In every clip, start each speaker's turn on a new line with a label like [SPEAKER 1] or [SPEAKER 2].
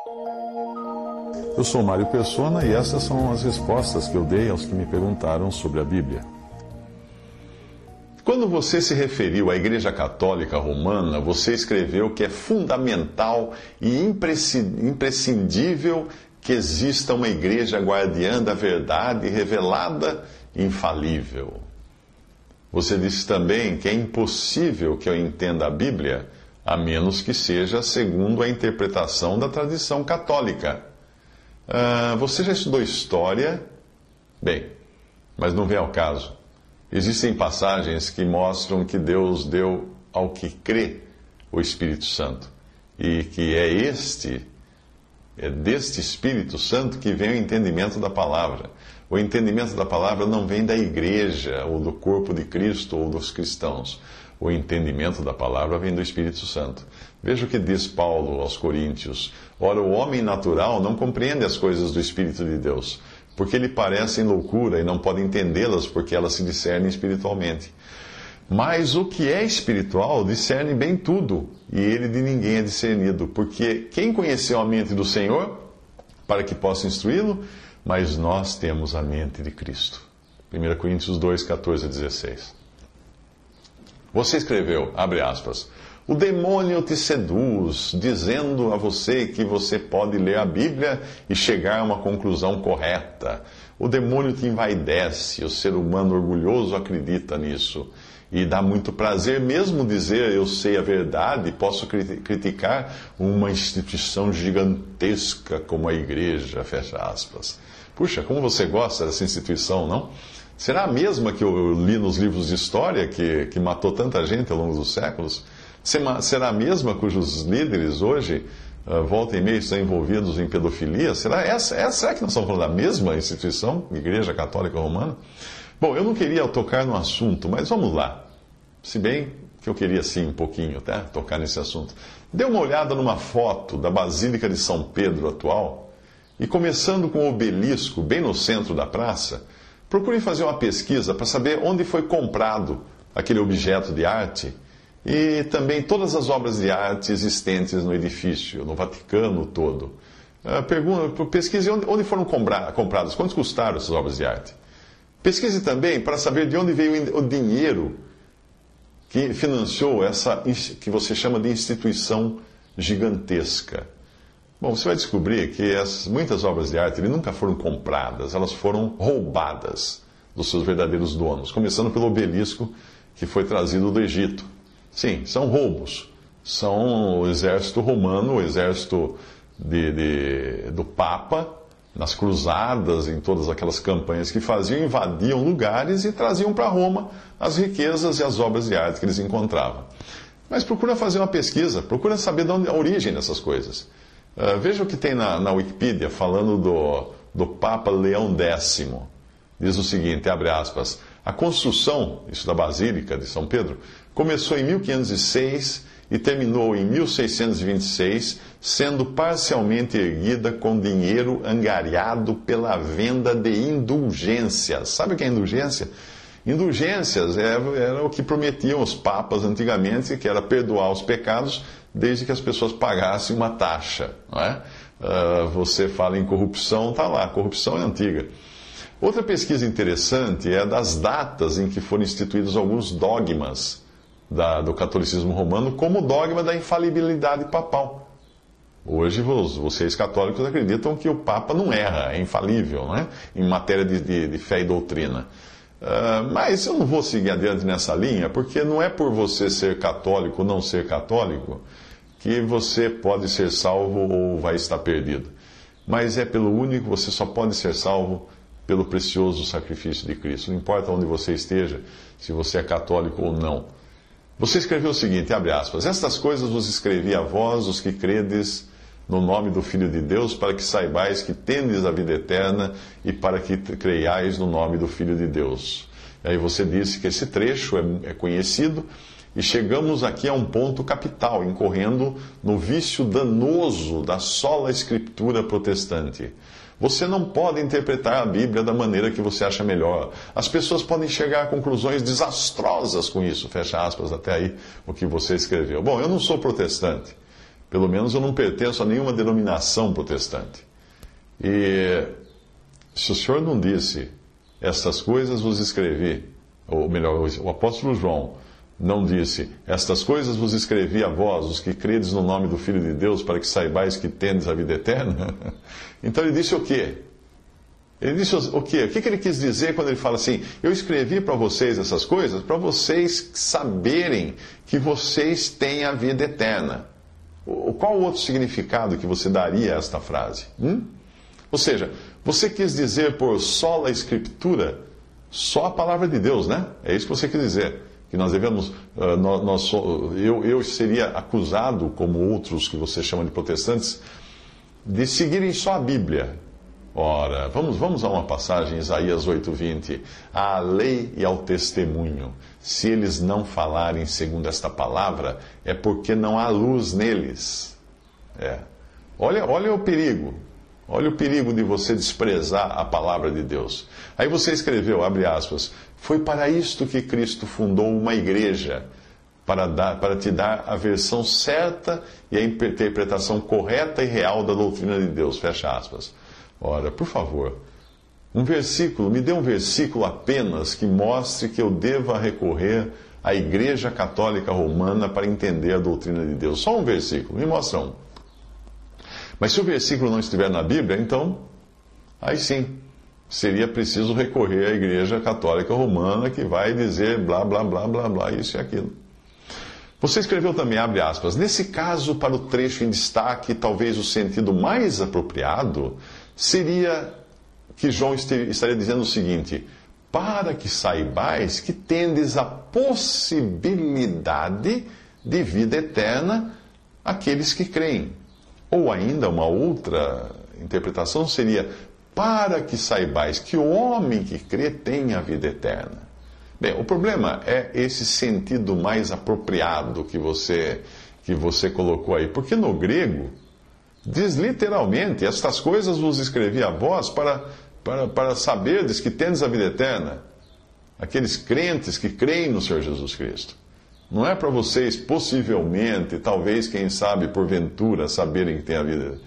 [SPEAKER 1] Eu sou Mário Persona e essas são as respostas que eu dei aos que me perguntaram sobre a Bíblia.
[SPEAKER 2] Quando você se referiu à Igreja Católica Romana, você escreveu que é fundamental e imprescindível que exista uma igreja guardiã da verdade revelada e infalível. Você disse também que é impossível que eu entenda a Bíblia a menos que seja segundo a interpretação da tradição católica. Você já estudou história? Bem, mas não vem ao caso. Existem passagens que mostram que Deus deu ao que crê o Espírito Santo. E que é deste Espírito Santo que vem o entendimento da palavra. O entendimento da palavra não vem da igreja, ou do corpo de Cristo, ou dos cristãos. O entendimento da palavra vem do Espírito Santo. Veja o que diz Paulo aos Coríntios. Ora, o homem natural não compreende as coisas do Espírito de Deus, porque lhe parecem loucura e não pode entendê-las porque elas se discernem espiritualmente. Mas o que é espiritual discerne bem tudo, e ele de ninguém é discernido, porque quem conheceu a mente do Senhor para que possa instruí-lo? Mas nós temos a mente de Cristo. 1 Coríntios 2, 14 a 16. Você escreveu, abre aspas, o demônio te seduz, dizendo a você que você pode ler a Bíblia e chegar a uma conclusão correta. O demônio te envaidece, o ser humano orgulhoso acredita nisso. E dá muito prazer mesmo dizer eu sei a verdade, posso criticar uma instituição gigantesca como a igreja, fecha aspas. Puxa, como você gosta dessa instituição, não? Será a mesma que eu li nos livros de história, que matou tanta gente ao longo dos séculos? Será a mesma cujos líderes hoje, volta e meia, estão envolvidos em pedofilia? Será que nós estamos falando da mesma instituição, Igreja Católica Romana? Bom, eu não queria tocar no assunto, mas vamos lá. Se bem que eu queria sim um pouquinho, tá? Tocar nesse assunto. Dê uma olhada numa foto da Basílica de São Pedro atual e começando com o obelisco bem no centro da praça, procure fazer uma pesquisa para saber onde foi comprado aquele objeto de arte e também todas as obras de arte existentes no edifício, no Vaticano todo. Pesquise onde foram compradas, quanto custaram essas obras de arte. Pesquise também para saber de onde veio o dinheiro que financiou essa que você chama de instituição gigantesca. Bom, você vai descobrir que muitas obras de arte nunca foram compradas, elas foram roubadas dos seus verdadeiros donos, começando pelo obelisco que foi trazido do Egito. Sim, são roubos. São o exército romano, o exército do Papa, nas cruzadas, em todas aquelas campanhas que faziam, invadiam lugares e traziam para Roma as riquezas e as obras de arte que eles encontravam. Mas procura fazer uma pesquisa, procura saber de onde a origem dessas coisas. Veja o que tem na Wikipedia falando do Papa Leão X. Diz o seguinte, abre aspas, a construção, isso da Basílica de São Pedro, começou em 1506 e terminou em 1626, sendo parcialmente erguida com dinheiro angariado pela venda de indulgências. Sabe o que é indulgência? Indulgências era o que prometiam os papas antigamente, que era perdoar os pecados desde que as pessoas pagassem uma taxa. Não é? Você fala em corrupção, está lá, a corrupção é antiga. Outra pesquisa interessante é das datas em que foram instituídos alguns dogmas do catolicismo romano, como o dogma da infalibilidade papal. Hoje, vocês católicos acreditam que o Papa não erra, é infalível, né? Em matéria de fé e doutrina. Mas eu não vou seguir adiante nessa linha, porque não é por você ser católico ou não ser católico que você pode ser salvo ou vai estar perdido. Mas é pelo único, você só pode ser salvo pelo precioso sacrifício de Cristo. Não importa onde você esteja, se você é católico ou não. Você escreveu o seguinte, abre aspas, estas coisas vos escrevi a vós, os que credes no nome do Filho de Deus, para que saibais que tendes a vida eterna e para que creiais no nome do Filho de Deus. E aí você disse que esse trecho é conhecido e chegamos aqui a um ponto capital, incorrendo no vício danoso da sola escritura protestante. Você não pode interpretar a Bíblia da maneira que você acha melhor. As pessoas podem chegar a conclusões desastrosas com isso. Fecha aspas, até aí o que você escreveu. Bom, eu não sou protestante, Pelo menos eu não pertenço a nenhuma denominação protestante. E se o Senhor não disse, estas coisas vos escrevi, ou melhor, o apóstolo João não disse, estas coisas vos escrevi a vós, os que credes no nome do Filho de Deus, para que saibais que tendes a vida eterna. Então ele disse o quê? Ele disse o quê? O que ele quis dizer quando ele fala assim, eu escrevi para vocês essas coisas, para vocês saberem que vocês têm a vida eterna. Qual o outro significado que você daria a esta frase? Ou seja, você quis dizer por sola escritura, só a palavra de Deus, né? É isso que você quis dizer. Que nós devemos, eu seria acusado, como outros que você chama de protestantes, de seguirem só a Bíblia. Ora, vamos a uma passagem, Isaías 8:20. À lei e ao testemunho, se eles não falarem segundo esta palavra, é porque não há luz neles. Olha o perigo. Olha o perigo de você desprezar a palavra de Deus. Aí você escreveu, abre aspas, foi para isto que Cristo fundou uma igreja, para te dar a versão certa e a interpretação correta e real da doutrina de Deus, fecha aspas. Ora, por favor, me dê um versículo apenas que mostre que eu deva recorrer à Igreja Católica Romana para entender a doutrina de Deus. Só um versículo, me mostra um. Mas se o versículo não estiver na Bíblia, então, aí sim, seria preciso recorrer à Igreja Católica Romana que vai dizer blá, blá, blá, blá, blá, isso e aquilo. Você escreveu também, abre aspas, nesse caso, para o trecho em destaque, talvez o sentido mais apropriado seria que João estaria dizendo o seguinte, para que saibais que tendes a possibilidade de vida eterna aqueles que creem. Ou ainda uma outra interpretação seria, para que saibais que o homem que crê tem a vida eterna. Bem, o problema é esse sentido mais apropriado que você colocou aí, porque no grego diz literalmente, estas coisas vos escrevi a vós para saberdes que tendes a vida eterna. Aqueles crentes que creem no Senhor Jesus Cristo. Não é para vocês, possivelmente, talvez, quem sabe, porventura, saberem que tem a vida.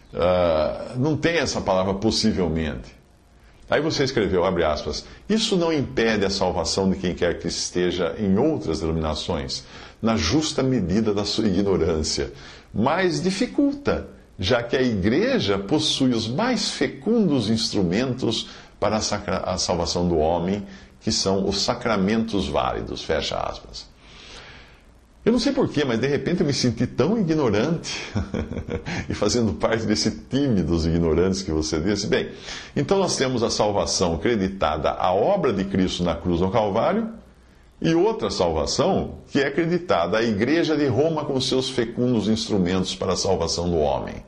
[SPEAKER 2] Não tem essa palavra possivelmente. Aí você escreveu, abre aspas, isso não impede a salvação de quem quer que esteja em outras denominações, na justa medida da sua ignorância, mas dificulta, já que a igreja possui os mais fecundos instrumentos para a salvação do homem, que são os sacramentos válidos, fecha aspas. Eu não sei porquê, mas de repente eu me senti tão ignorante e fazendo parte desse time dos ignorantes que você disse. Bem, então nós temos a salvação acreditada à obra de Cristo na cruz no Calvário e outra salvação que é acreditada à Igreja de Roma com seus fecundos instrumentos para a salvação do homem.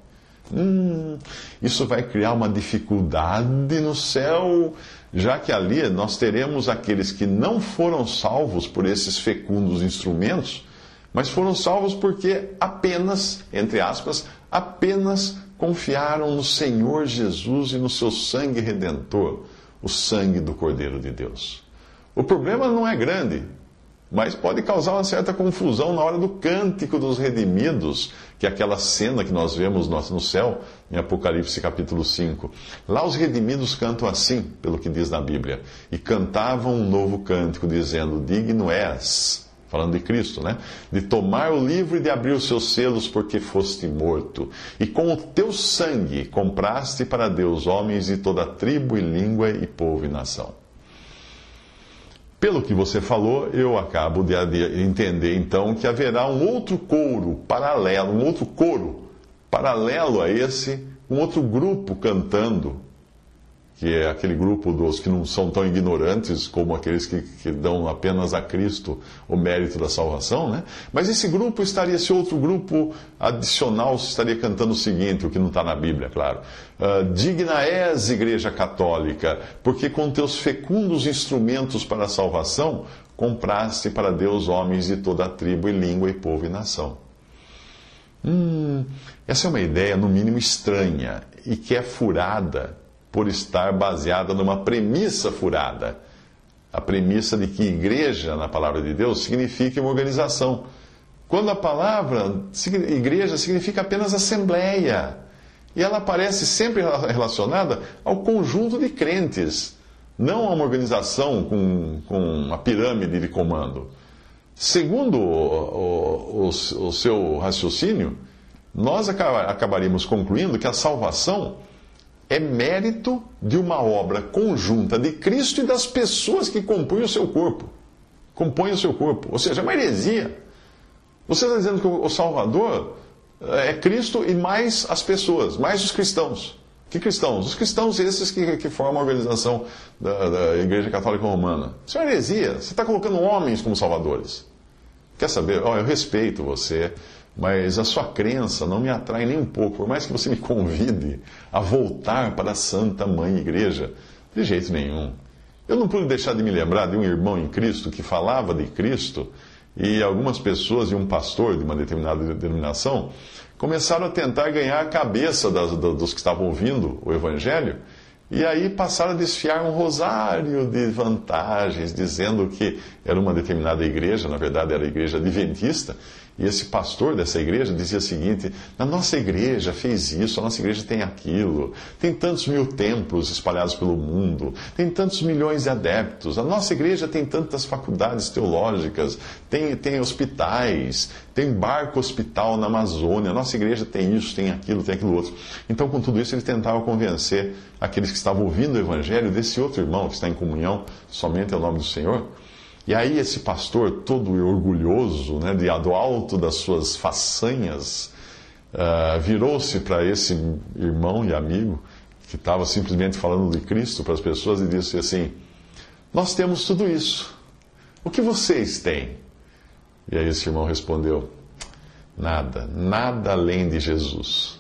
[SPEAKER 2] Isso vai criar uma dificuldade no céu, já que ali nós teremos aqueles que não foram salvos por esses fecundos instrumentos, mas foram salvos porque apenas, entre aspas, apenas confiaram no Senhor Jesus e no seu sangue redentor, o sangue do Cordeiro de Deus. O problema não é grande, mas pode causar uma certa confusão na hora do cântico dos redimidos, que é aquela cena que nós vemos no céu, em Apocalipse capítulo 5. Lá os redimidos cantam assim, pelo que diz na Bíblia, e cantavam um novo cântico, dizendo, digno és, falando de Cristo, né? De tomar o livro e de abrir os seus selos, porque foste morto. E com o teu sangue compraste para Deus homens de toda tribo e língua e povo e nação. Pelo que você falou, eu acabo de entender então que haverá um outro coro paralelo a esse, um outro grupo cantando, que é aquele grupo dos que não são tão ignorantes como aqueles que dão apenas a Cristo o mérito da salvação, né? Mas esse outro grupo adicional estaria cantando o seguinte, o que não está na Bíblia, claro. Digna és, Igreja Católica, porque com teus fecundos instrumentos para a salvação, compraste para Deus homens de toda a tribo e língua e povo e nação. Essa é uma ideia, no mínimo, estranha e que é furada por estar baseada numa premissa furada. A premissa de que igreja, na palavra de Deus, significa uma organização. Quando a palavra igreja significa apenas assembleia. E ela aparece sempre relacionada ao conjunto de crentes, não a uma organização com uma pirâmide de comando. Segundo o seu raciocínio, nós acabaríamos concluindo que a salvação é mérito de uma obra conjunta de Cristo e das pessoas que compõem o seu corpo. Ou seja, é uma heresia. Você está dizendo que o Salvador é Cristo e mais as pessoas, mais os cristãos. Que cristãos? Os cristãos esses que formam a organização da Igreja Católica Romana. Isso é uma heresia. Você está colocando homens como salvadores. Quer saber? Eu respeito você, mas a sua crença não me atrai nem um pouco. Por mais que você me convide a voltar para a Santa Mãe Igreja, de jeito nenhum. Eu não pude deixar de me lembrar de um irmão em Cristo que falava de Cristo, e algumas pessoas e um pastor de uma determinada denominação começaram a tentar ganhar a cabeça dos que estavam ouvindo o Evangelho, e aí passaram a desfiar um rosário de vantagens, dizendo que era uma determinada igreja, na verdade era a igreja adventista, e esse pastor dessa igreja dizia o seguinte: a nossa igreja fez isso, a nossa igreja tem aquilo, tem tantos mil templos espalhados pelo mundo, tem tantos milhões de adeptos, a nossa igreja tem tantas faculdades teológicas, tem hospitais, tem barco hospital na Amazônia, a nossa igreja tem isso, tem aquilo outro. Então, com tudo isso, ele tentava convencer aqueles que estavam ouvindo o Evangelho desse outro irmão que está em comunhão somente ao nome do Senhor. E aí esse pastor, todo orgulhoso, né, do alto das suas façanhas, virou-se para esse irmão e amigo, que estava simplesmente falando de Cristo para as pessoas, e disse assim: nós temos tudo isso. O que vocês têm? E aí esse irmão respondeu: nada além de Jesus.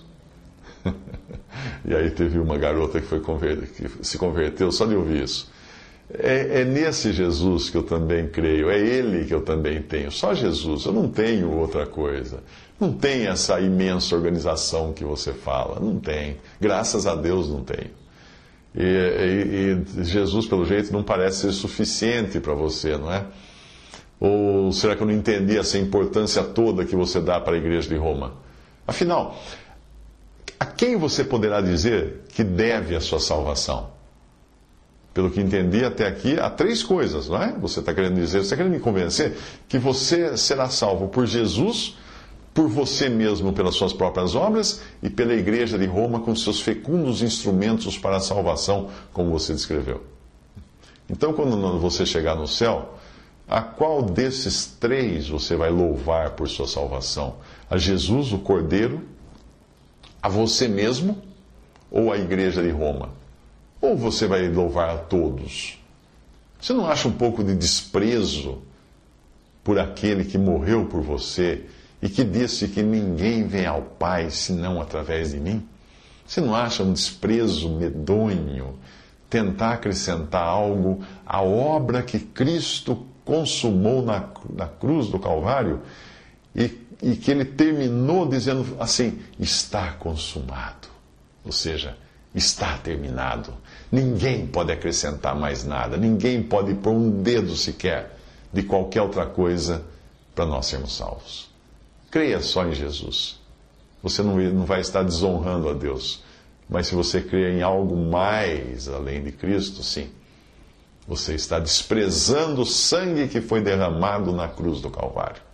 [SPEAKER 2] E aí teve uma garota que se converteu só de ouvir isso. É nesse Jesus que eu também creio, é Ele que eu também tenho, só Jesus, eu não tenho outra coisa. Não tem essa imensa organização que você fala, não tem, graças a Deus não tem. E Jesus, pelo jeito, não parece ser suficiente para você, não é? Ou será que eu não entendi essa importância toda que você dá para a igreja de Roma? Afinal, a quem você poderá dizer que deve a sua salvação? Pelo que entendi até aqui, há três coisas, não é? Você está querendo dizer, você está querendo me convencer que você será salvo por Jesus, por você mesmo pelas suas próprias obras e pela igreja de Roma com seus fecundos instrumentos para a salvação, como você descreveu. Então, quando você chegar no céu, a qual desses três você vai louvar por sua salvação? A Jesus, o Cordeiro, a você mesmo ou a igreja de Roma? Ou você vai louvar a todos? Você não acha um pouco de desprezo por aquele que morreu por você e que disse que ninguém vem ao Pai senão através de mim? Você não acha um desprezo medonho tentar acrescentar algo à obra que Cristo consumou na cruz do Calvário e que ele terminou dizendo assim: está consumado? Ou seja, está terminado. Ninguém pode acrescentar mais nada. Ninguém pode pôr um dedo sequer de qualquer outra coisa para nós sermos salvos. Creia só em Jesus. Você não vai estar desonrando a Deus. Mas se você crer em algo mais além de Cristo, sim, você está desprezando o sangue que foi derramado na cruz do Calvário.